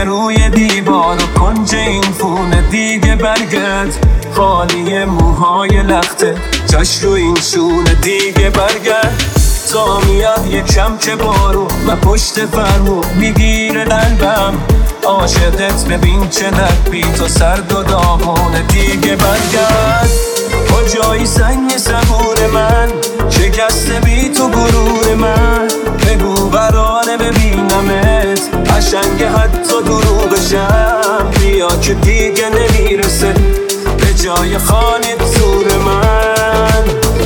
بوسه روی دیوار و کنج این خونه دیگه برگرد. خالی موهای لخته جاش رو این شونه دیگه برگرد. تا میاد یکم که بارو و پشت فرمون میگیره قلبم. عاشقت ببین چقدر بی تو سرد و داغونه دیگه برگرد. کجایی سنگ صبور من شکسته بی تو غرور من. بگو برانه ببینمت قشنگ حتی دروغشم. بیا که دیگه نمیرسه به جای خانه زور من.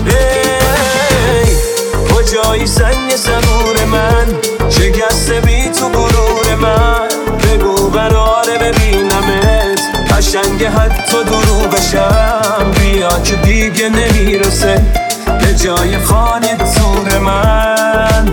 کجایی سنگ صبور من شکسته بی تو غرور من. بگو برانه ببینمت قشنگ حتی دروغشم. بیا که دیگه نمیرسه به جای خانه زور من.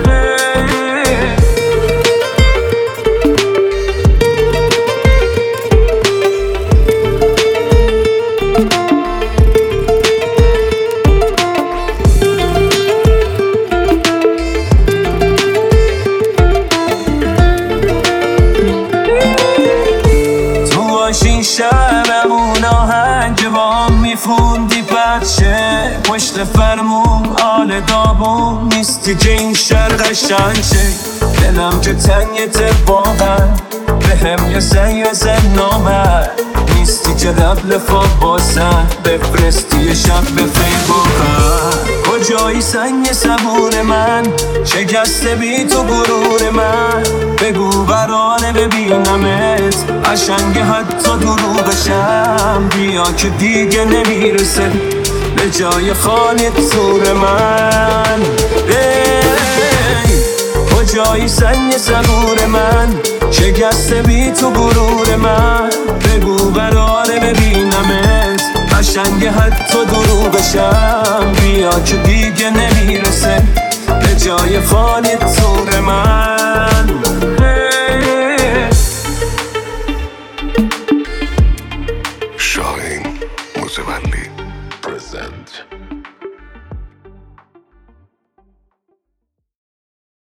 شبمون آهنگ با میفوندی بچه پشت فرمون آل دابون نیستی که این شهر قشنگ شه. دلم که تنگته واقعا به هم یه زن نامد نیستی که قبل خواب باسن بفرستی شب به فیبوکن. کجایی سنگ صبور من شکسته بی تو غرور من. بگو برانه ببینمت قشنگ حتی دروغشم. بیا که دیگه نمیرسه به جای خانه زور من. کجایی سنگ صبور من شکسته بی تو غرور من. بگو برانه ببینمت قشنگ حتی دروغشم. بیا که دیگه نمیرسه به جای خانه